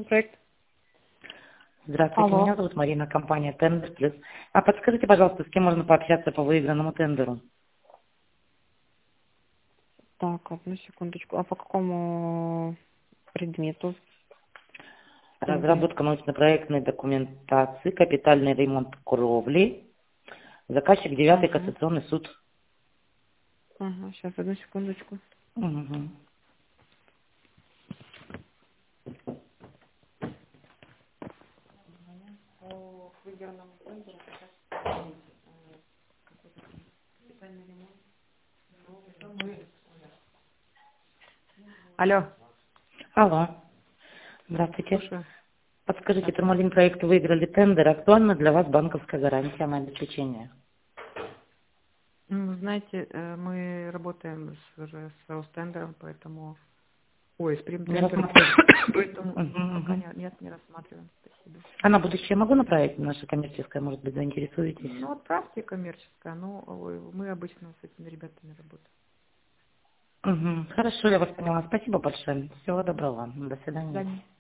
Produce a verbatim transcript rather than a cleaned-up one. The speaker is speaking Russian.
проект. Здравствуйте, Алло. меня зовут Марина, компания Тендер Плюс. А подскажите, пожалуйста, с кем можно пообщаться по выигранному тендеру? Так, одну секундочку. А по какому предмету в тендере? Разработка научно-проектной документации, капитальный ремонт кровли. Заказчик девятый Ага. кассационный суд. Ага, сейчас, одну секундочку. Мгм. Алло, Алло. Здравствуйте. слушаю. Подскажите, Здравствуйте. Турмалин проект выиграли тендер. Актуальна для вас банковская гарантия на обеспечение? Ну, знаете, э, мы работаем с, уже с Ростендером, поэтому... Ой, с Не Примтендером, рассматриваете? поэтому Мгм, пока мгм. нет, нет, не рассматриваем. Спасибо. А на будущее могу направить наше коммерческое, может быть, заинтересуетесь? Ну, отправьте коммерческое, но ой, мы обычно с этими ребятами работаем. Мгм. Хорошо, я вас поняла. Спасибо большое. Всего доброго вам. До До свидания. свидания.